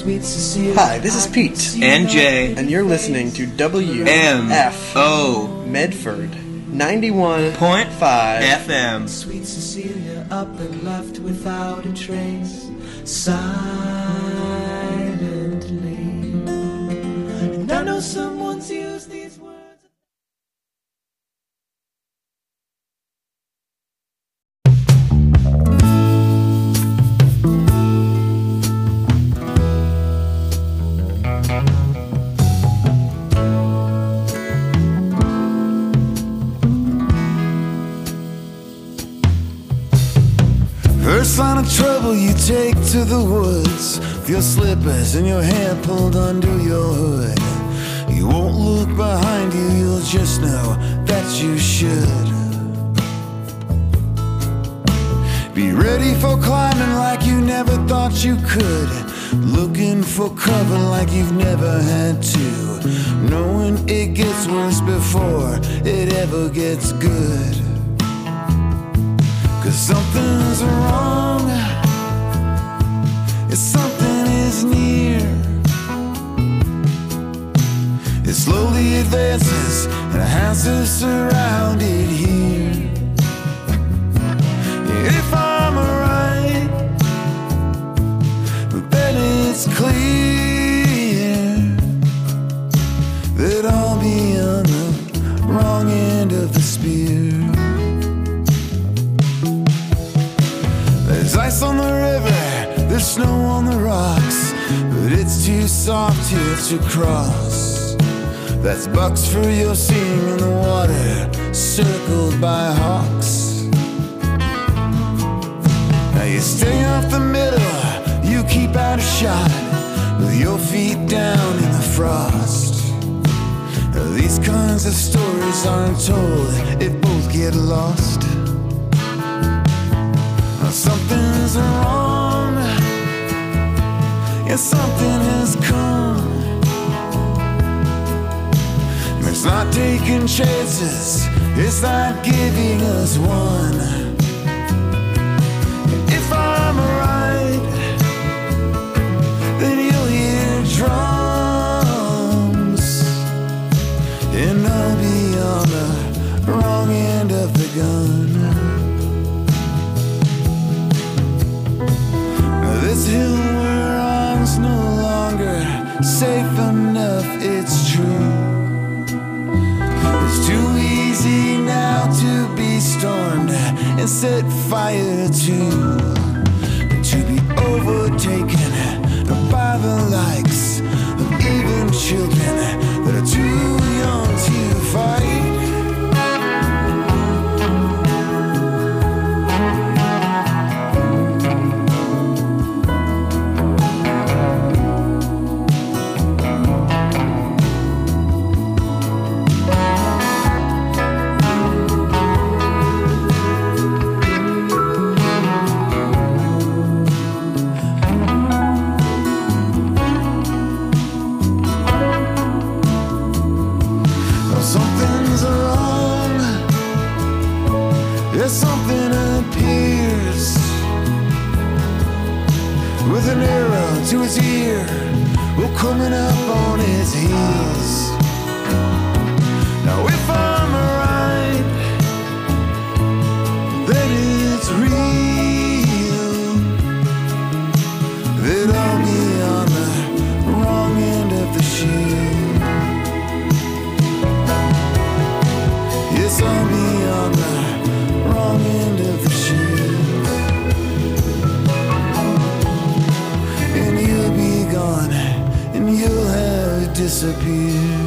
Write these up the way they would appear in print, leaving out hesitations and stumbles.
Hi, this is Pete. And Jay. And you're listening to WMFO Medford 91.5 FM. Sweet Cecilia up and left without a trace, silently. And I know someone's used these words. First sign of trouble, you take to the woods with your slippers and your hair pulled under your hood. You won't look behind you, you'll just know that you should. Be ready for climbing like you never thought you could. Looking for cover like you've never had to. Knowing it gets worse before it ever gets good. 'Cause something's wrong, if something is near. It slowly advances and a house is surrounded here. If I'm right, then it's clear that I'll be on the wrong end of the spear. There's ice on the river, there's snow on the rocks, but it's too soft here to cross. That's bucks for your seeing in the water, circled by hawks. Now you stay off the middle, you keep out of shot, with your feet down in the frost. Now these kinds of stories aren't told if both get lost. Something's wrong, and something has come. It's not taking chances, it's not giving us one. If I'm right, then you'll hear drums, and I'll be on the wrong end of the gun. This hill we're on's no longer safe enough, it's true. It's too easy now to be stormed and set fire to. To be overtaken by the likes of even children that are too young to fight. Something appears with an arrow to its ear, or coming up on its heels. Now if I'm right, then it's real, that I'll be on the wrong end of the shield. Yes, I'll be on the wrong end of the shield, and you'll be gone, and you'll have disappeared.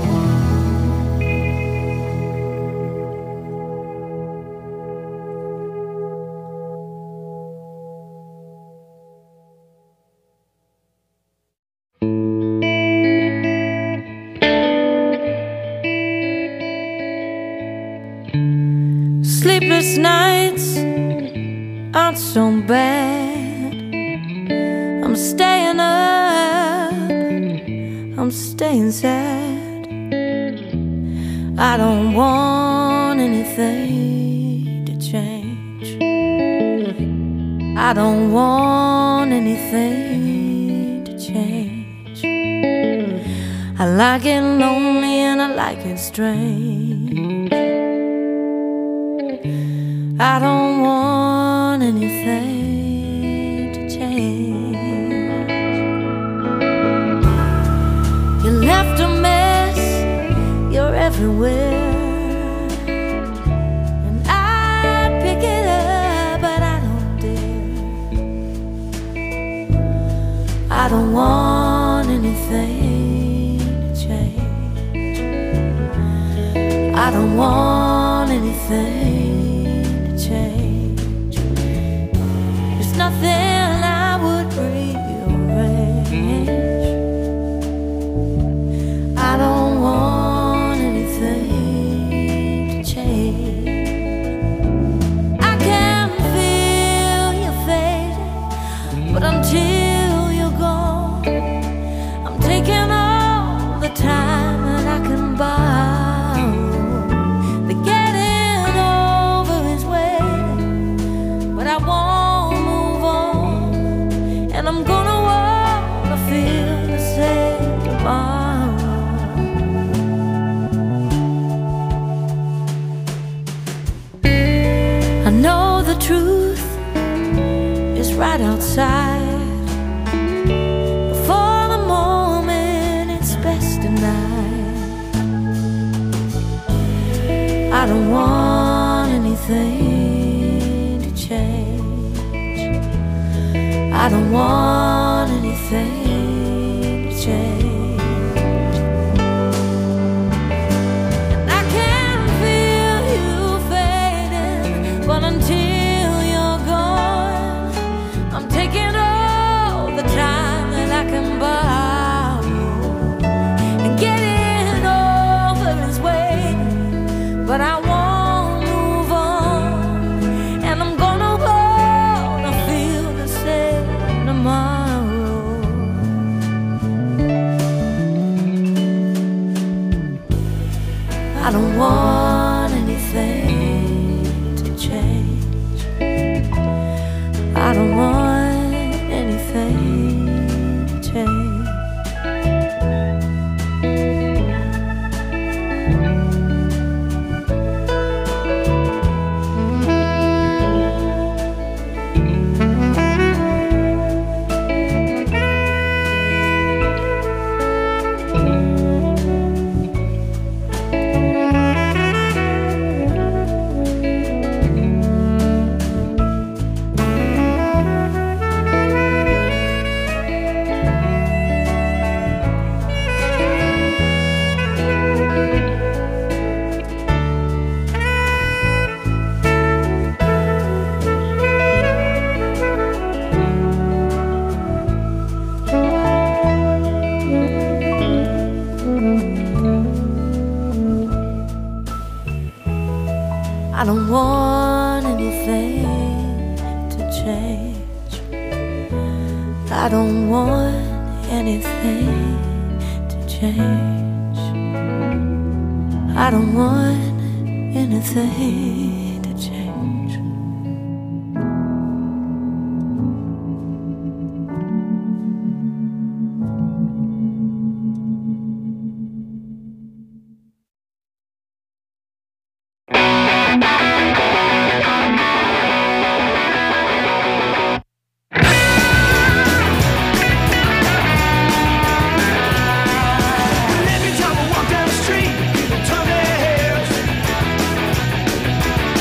Sleepless nights aren't so bad. I'm staying up, I'm staying sad. I don't want anything to change. I don't want anything to change. I like it lonely and I like it strange. I don't want anything to change. You left a mess, you're everywhere. I don't want anything to change. I don't want anything to change. There's nothing I would rearrange. I don't want anything to change. I can feel you fading, but until taking all the time that I can borrow. The getting over is waiting, but I won't move on, and I'm gonna wanna feel the same tomorrow. I know the truth is right outside. I don't want anything to change. I don't want anything to change. And I can feel you fading, but until you're gone, I'm taking all the time that I can borrow. And getting over is waiting, but I won't move on, and I'm gonna wanna feel the same tomorrow. I don't want anything to change. I don't want anything to change. I don't want anything to change. I don't want anything to change. I don't want anything to change. Every time I walk down the street, people turn their heads.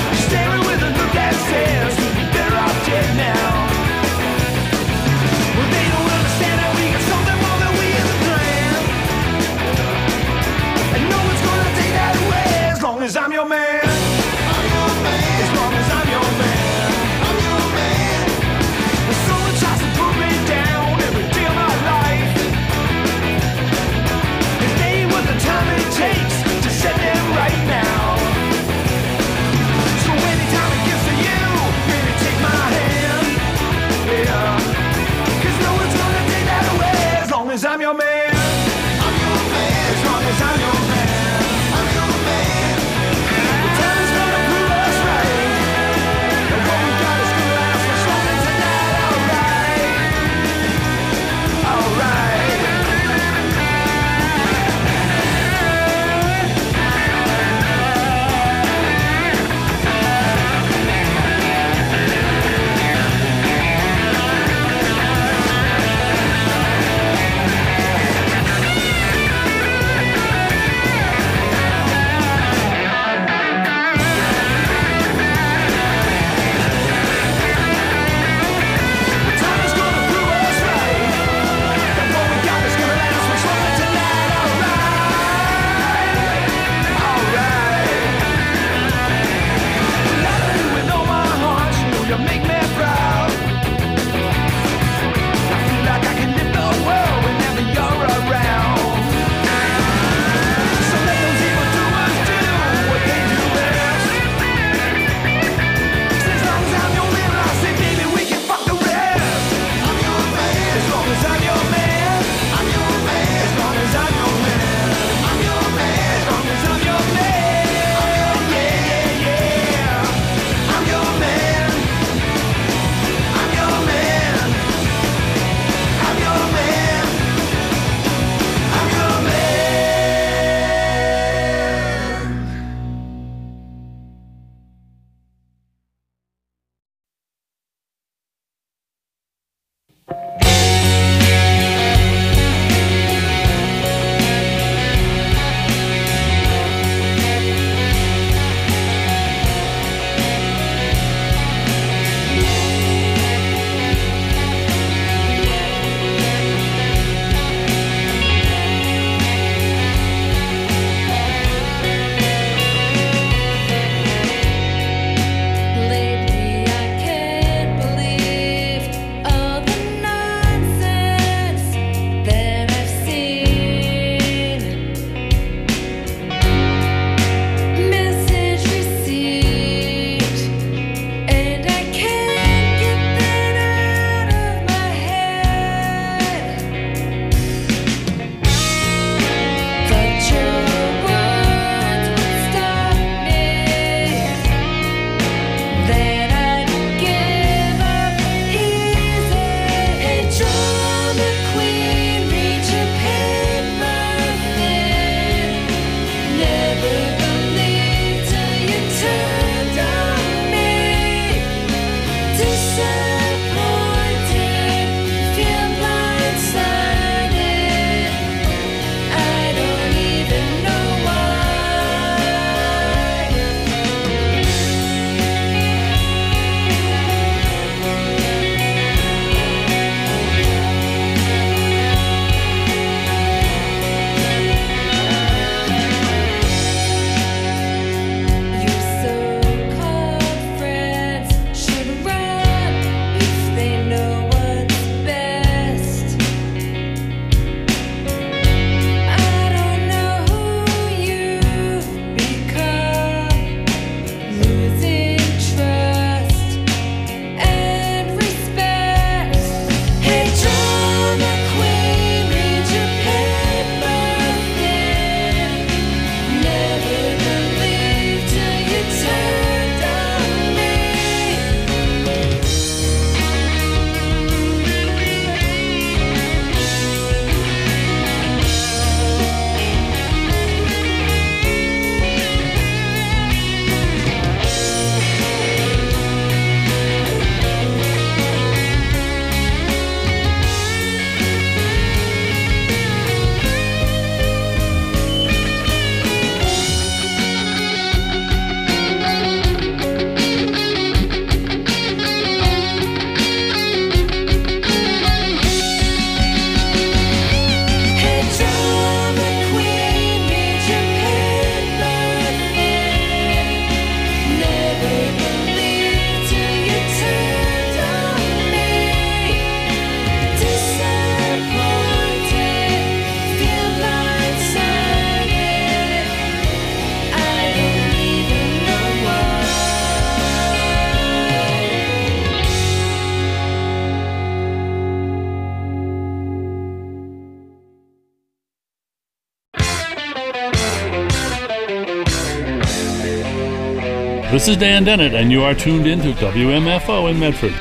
This is Dan Dennett, and you are tuned in to WMFO in Medford.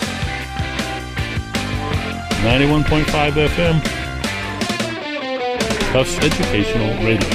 91.5 FM. Tufts Educational Radio.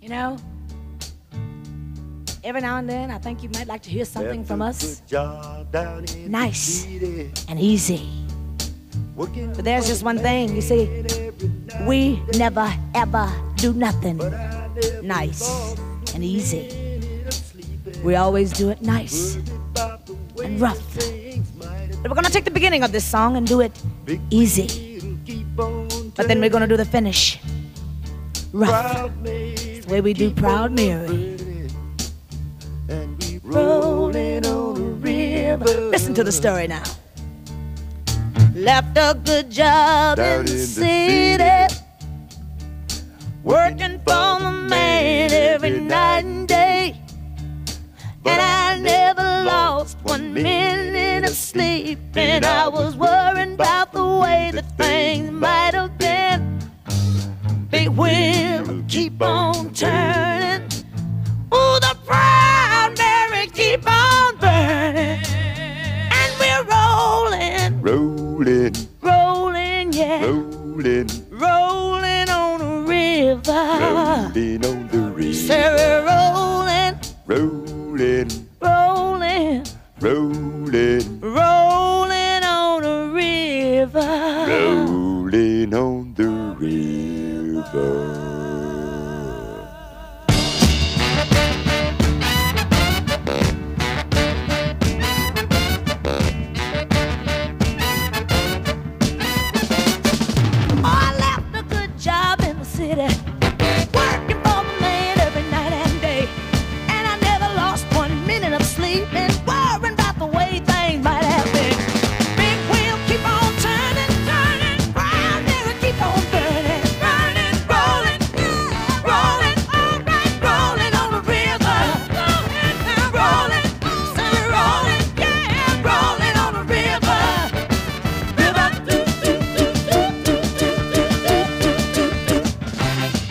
You know, every now and then I think you might like to hear something from us nice and easy. But there's just one thing, you see, we never ever do nothing nice and easy. We always do it nice and rough. But we're gonna take the beginning of this song and do it easy. But then we're gonna do the finish rough. It's the way we do Proud Mary. Rolling on a river. Listen to the story now. Left a good job in the city, working for the man every night and day. And I never lost 1 minute of sleep, and I was worried about the way that things might have been. Big wheel keep on turning. Oh, the Proud Mary keep on burning. And we're rolling, rolling, yeah, rolling on the river. Say we're rolling, rolling on the river. Rolling on the river. Working for the man every night and day. And I never lost 1 minute of sleep, and worrying about the way things might have been. Big wheel keep on turning, turning. Proud Mary keep on burning, burning, rolling, rolling, all right, rolling on the river. Rolling, say rolling, yeah, rolling on the river. River, do, do, do, do, do, do, do, do, do.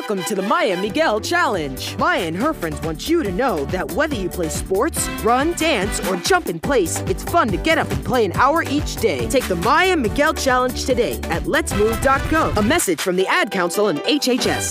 Welcome to the Maya Miguel Challenge. Maya and her friends want you to know that whether you play sports, run, dance, or jump in place, it's fun to get up and play an hour each day. Take the Maya Miguel Challenge today at letsmove.go. A message from the Ad Council and HHS.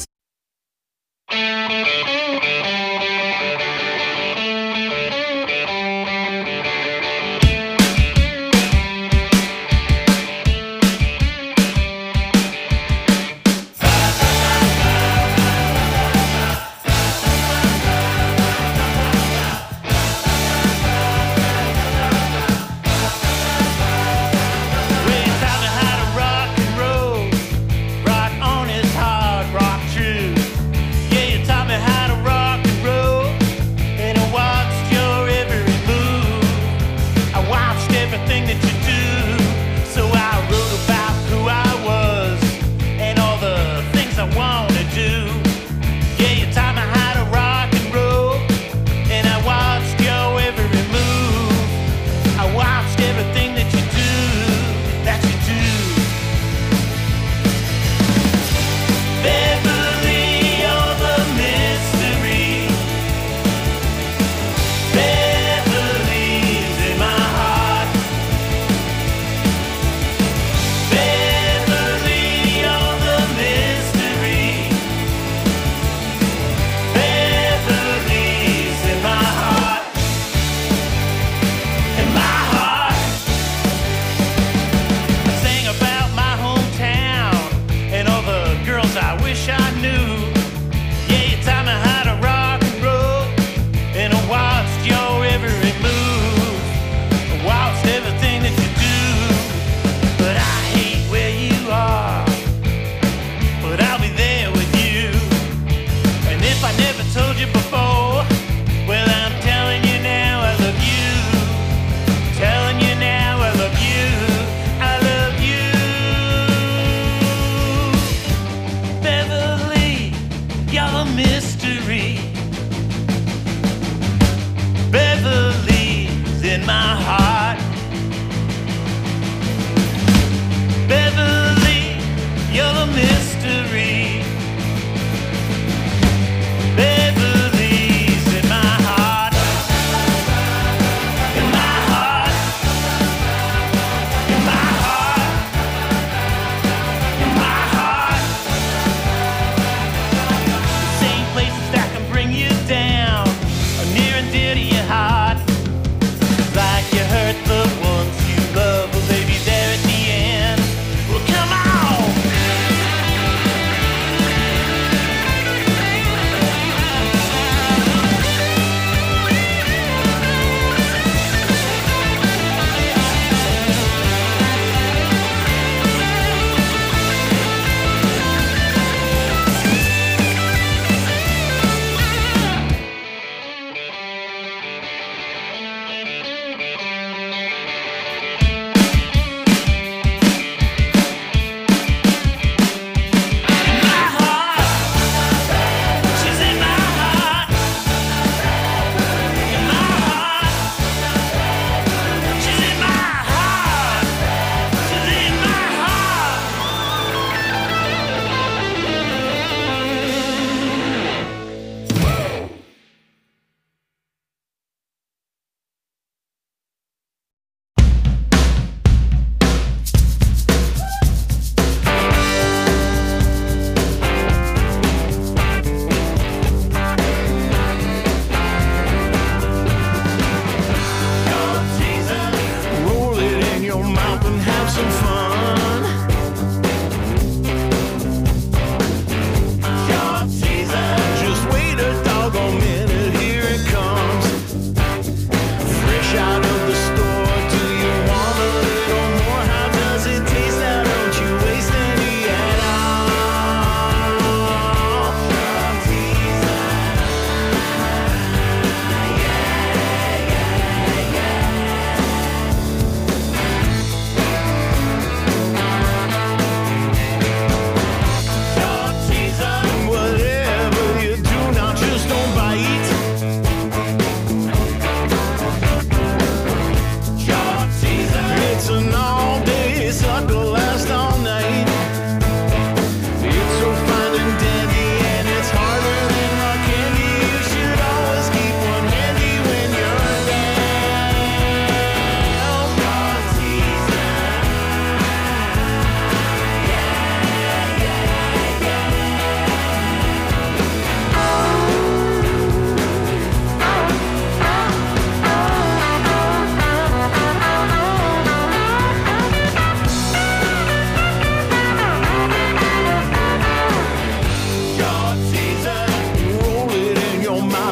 Hurt the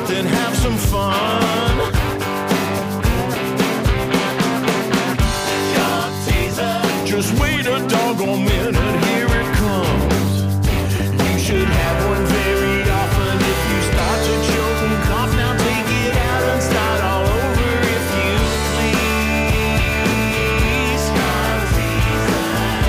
then have some fun. Shark teaser. Just wait a doggone minute, here it comes. You should have one very often if you start to choke and cough. Now take it out and start all over if you please. Shark teaser.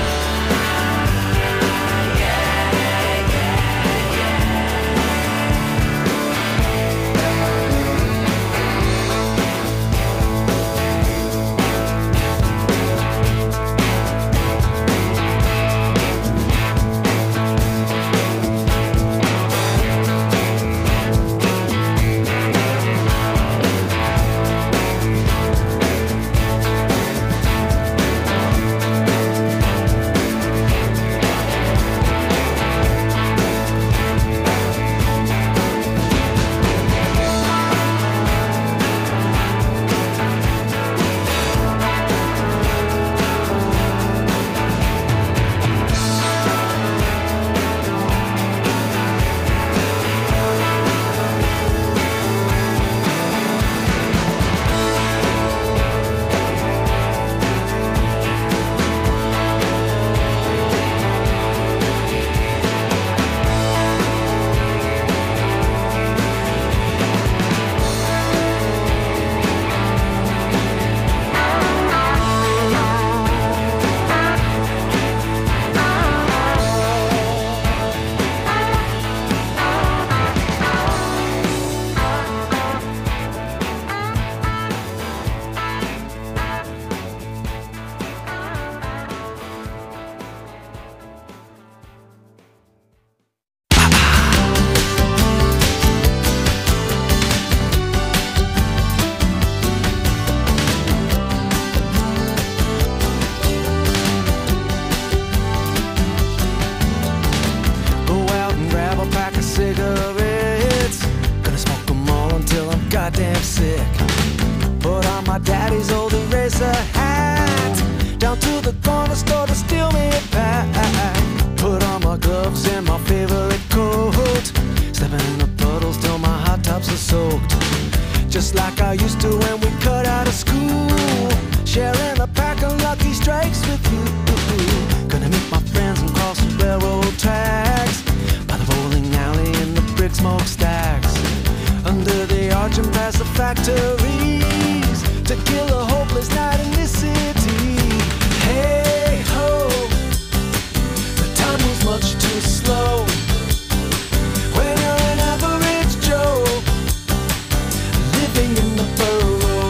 Goddamn sick. Put on my daddy's old eraser hat, down to the corner store to steal me a pack. Put on my gloves and my favorite coat, stepping in the puddles till my hot tops are soaked. Just like I used to when we cut out of school, sharing a pack of Lucky Strikes with you. Gonna meet my friends and cross the railroad tracks, by the bowling alley and the brick smokestacks, under the arch and past the factories, to kill a hopeless night in this city. Hey ho, the time moves much too slow when you're an average Joe, living in the borough.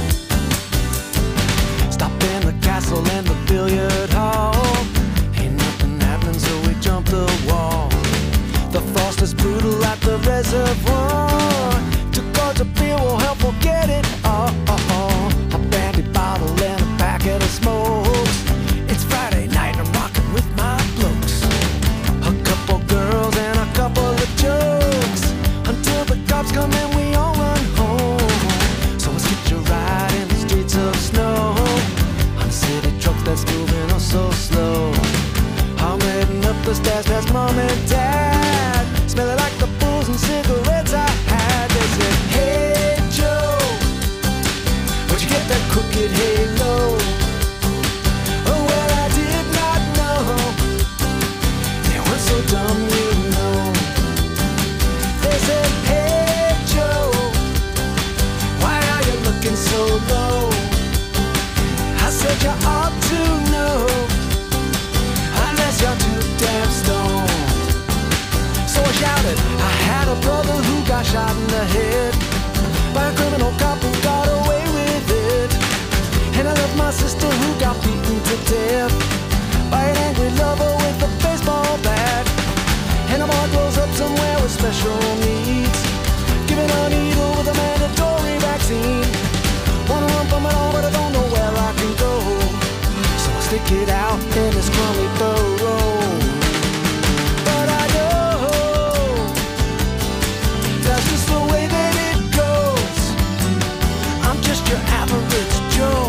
Stop in the castle and the billiard hall, ain't nothing happening so we jump the wall. The frost is brutal at the reservoir, a beer will help forget it all. A brandy bottle and a packet of smokes. It's Friday night, I'm rocking with my blokes. A couple girls and a couple of jokes, until the cops come and we all run home. So let's get your ride in the streets of snow, on a city truck that's moving oh so slow. I'm heading up the stairs past mom and dad, smelling like the booze and cigarettes I had. They said, hey Joe, where'd you get that crooked halo? Oh well, I did not know, they weren't so dumb, you know. They said, hey Joe, why are you looking so low? I said you ought to know, unless you're too damn stoned. So I shouted, I had a brother who got shot in the head by a criminal cop who got away with it. And I love my sister who got beaten to death by an angry lover with a baseball bat. And a boy grows up somewhere with special needs, given a needle with a mandatory vaccine. Wanna run from it all, but I don't know where I can go, so I stick it out in this crummy burrow. But I know that's just the way that it goes. I'm just your average Joe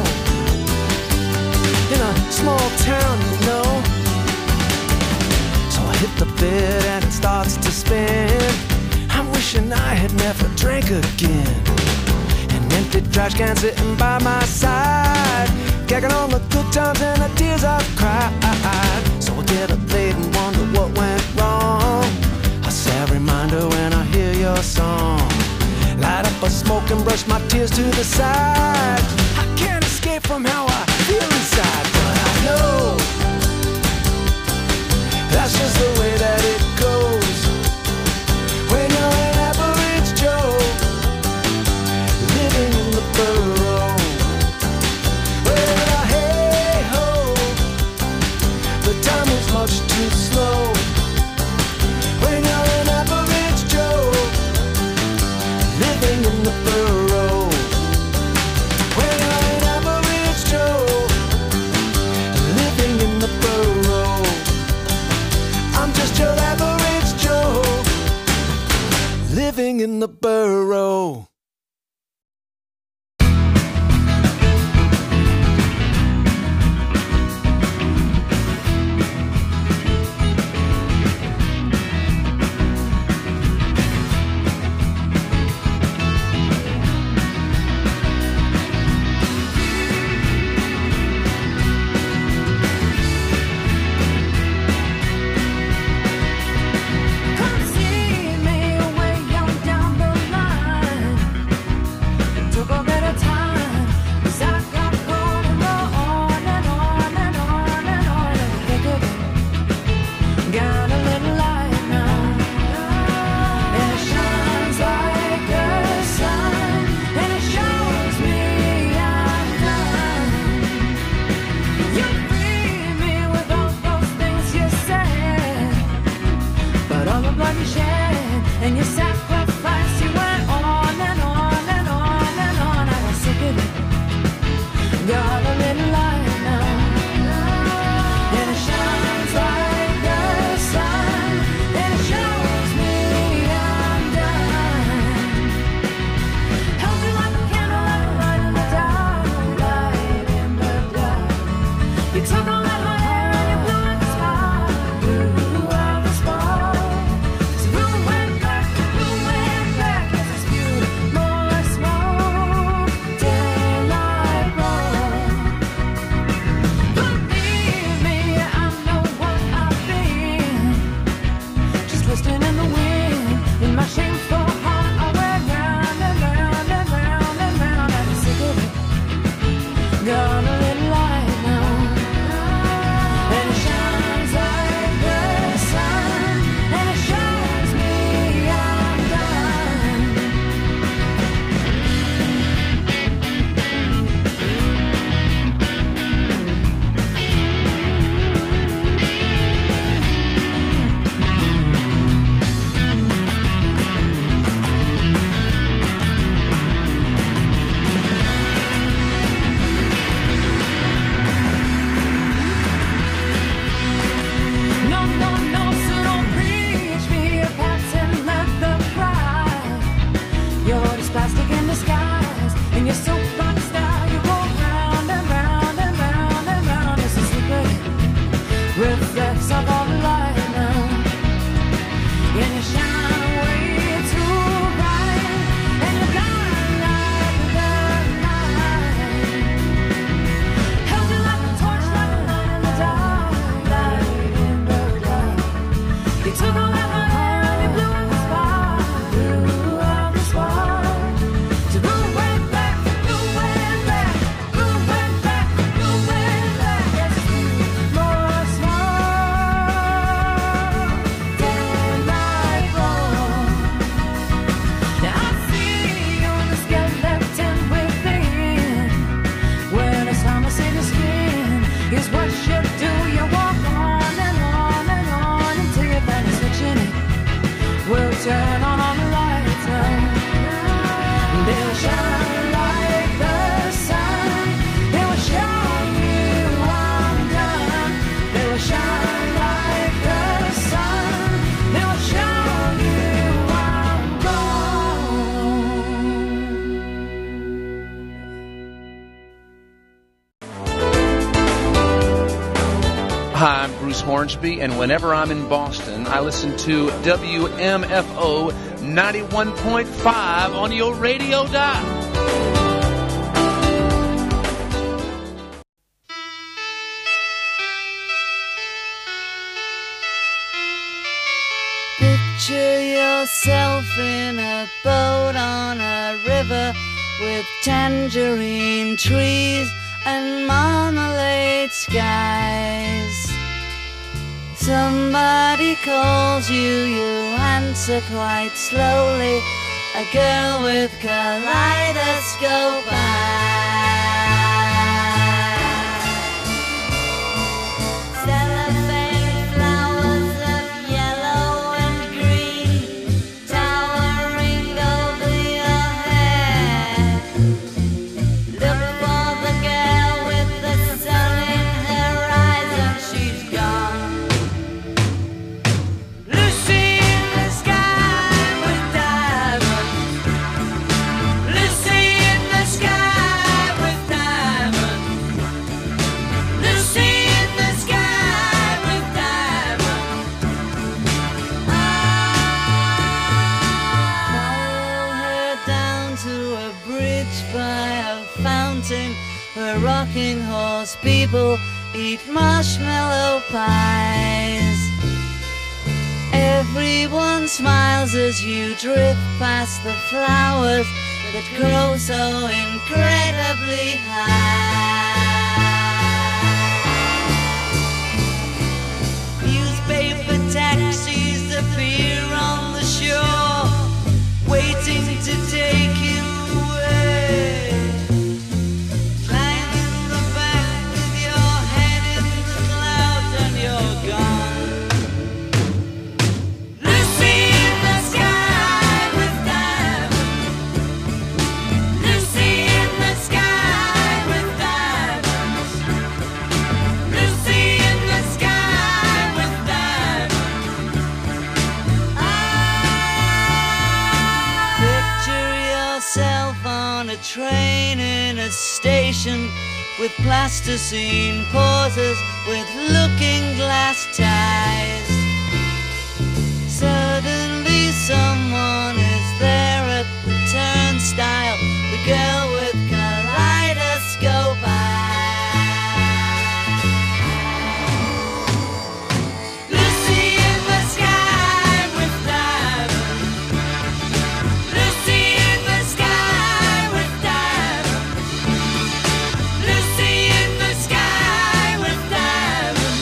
in a small town, you know. So I hit the bed and it starts to spin. I'm wishing I had never drank again. An empty trash can sitting by my side, gagging on the good times and the tears I've cried. So I get up late and wonder what went wrong. A sad reminder when I hear your song. Light up a smoke and brush my tears to the side. I can't escape from how I feel inside, but I know that's just the way that it goes when you're an average Joe living in the borough. Well, hey ho, the time is much too slow when you're an average Joe living in the borough. When you're an average Joe living in the borough. I'm just your average Joe living in the borough. Come see me way on down the line. Took a bit of time, 'cause I got going on and on and on and on. And think of it, got a little light now, and it shines like a sun, and it shows me I'm done. You free me with all those things you said, but all the blood you shed and your sacrifice, you went on and on and on and on. I got sick of it, got a little light now, and it shines like the sun, and it shows me I'm done. Held me like a candle, like a light in the dark, light in the dark. You took all that my hair and you blew out the spark, blew out the spark. So we went back to Hornsby, and whenever I'm in Boston, I listen to WMFO 91.5 on your radio dial. Picture yourself in a boat on a river with tangerine trees and marmalade skies. Somebody calls you, you answer quite slowly. A girl with kaleidoscope eyes. Cellophane flowers of yellow and green towering over your head. Look for the girl with the sun in her eyes and she's gone. Lucy in the sky with diamonds. Lucy in the sky with diamonds. Lucy in the sky with diamonds. Follow her down to a bridge by a fountain where rocking horse people eat marshmallow pies. Everyone smiles as you drift past the flowers that grow so incredibly high. Newspaper taxis appear on the shore, waiting to take you away. Climb in the back with your head in the clouds and you're gone. Lucy in the sky with diamonds. Lucy in the sky with diamonds. Lucy in the sky with diamonds. Picture yourself on a train in a station with plasticine pauses with looking glass ties. Suddenly someone is there at the turnstile, the girl with kaleidoscope eyes. Lucy in the sky with diamonds. Lucy in the sky with diamonds. Lucy in the sky with diamonds.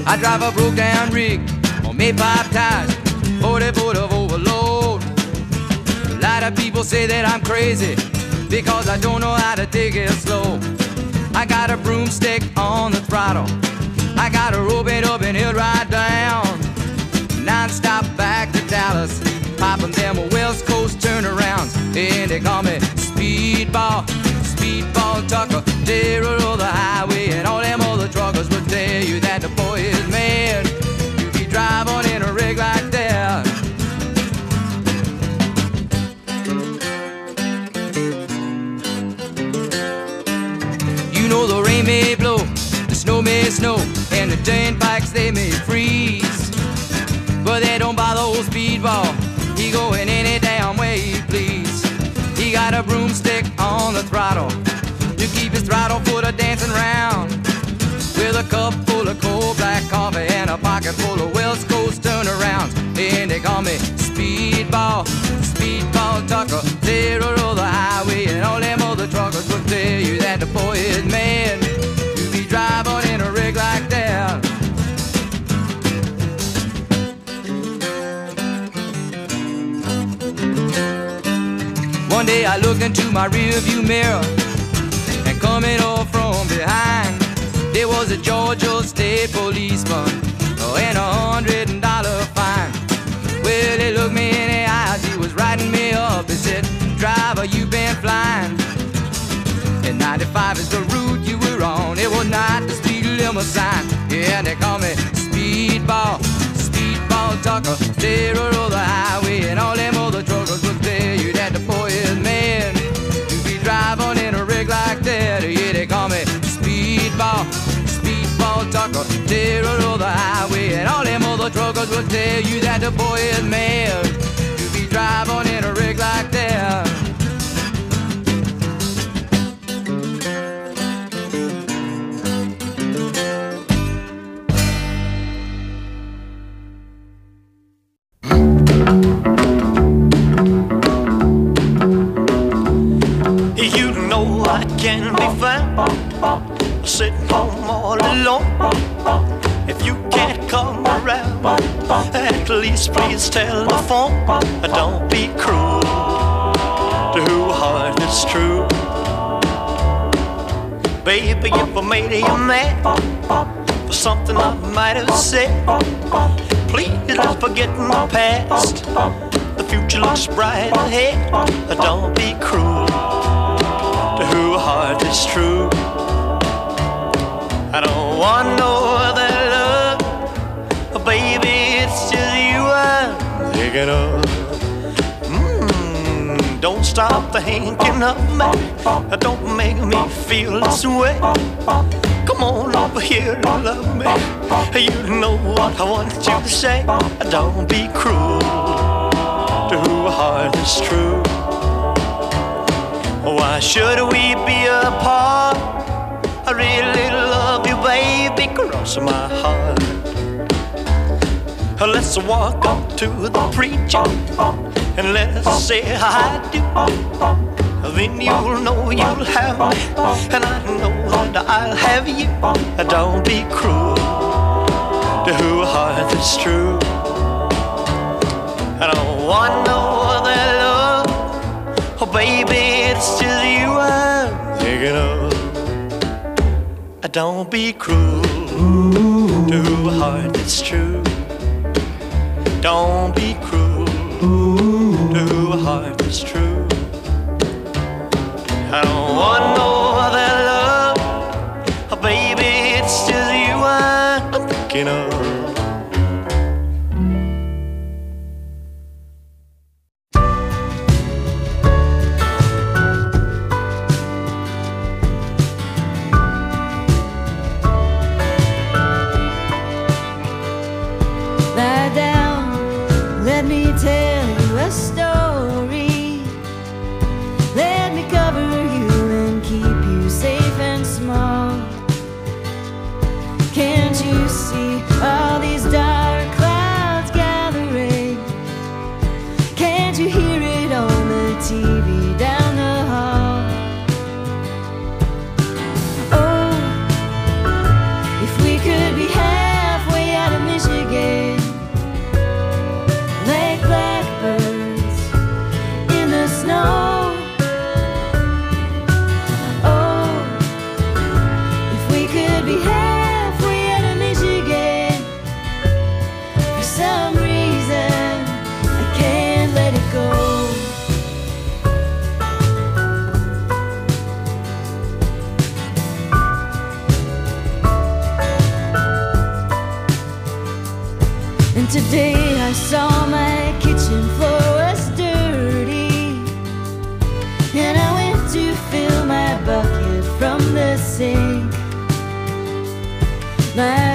I drive a broke down rig on made pipe tires, 40 foot of overload. A lot of people say that I'm crazy because I don't know how to take it slow. I got a broomstick on the throttle, I got a rope it up and he'll ride down. Non-stop back to Dallas, popping them West Coast turnarounds. And they call me Speedball, Speedball Tucker, terror of the highway. And all them other truckers will tell you that the boy is mad to be driving in a rig like that. You know the rain may blow, the snow may snow, and the turnpikes they may freeze, but they don't bother old Speedball. He going any damn way he please. He got a broomstick on the throttle to keep his throttle foot a dancing round, with a cup full of cold black coffee and a pocket full of West Coast turnarounds. And they call me Speedball, Speedball Tucker, terror of the highway. And all them other truckers will tell you that the boy is mad to be driving in a rig like that. One day I looked into my rearview mirror, and coming up from behind, there was a Georgia State policeman and $100 fine. Well, he looked me in the eyes, he was writing me up. He said, "Driver, you been flying, and 95 is the route you were on. It was not the speed limit sign." Yeah, they call me Speedball, Speedball Tucker, terror of the highway. And all them other truckers will tell you that the boy is mad to be driving in a rig like that. Yeah, they call me Speedball, Speedball Tucker, terror of the highway. And all them other truckers will tell you that the boy is mad to be driving in a rig like that. I can be found sitting home all alone. If you can't come around, at least please tell the phone. Don't be cruel to whose heart is true. Baby, if I made you mad for something I might have said, please don't forget my past. The future looks bright ahead. Don't be cruel to whose heart is true. I don't want no other love, baby, it's just you I'm thinking of. Don't stop thinking of me, don't make me feel this way. Come on over here and love me, you know what I want you to say. Don't be cruel to whose heart is true. Why should we be apart? I really love you, baby, cross my heart. Let's walk up to the preacher and let's say I do. Then you'll know you'll have me, and I know that I'll have you. Don't be cruel to whose heart is true. I don't want no other love, oh baby, it's just you I'm thinking of. Don't be cruel to whose heart that's true. Don't be cruel to whose heart that's true. I don't want no other love, oh baby, it's just you I'm thinking of. If we could be halfway Today I saw my kitchen floor was dirty, and I went to fill my bucket from the sink. My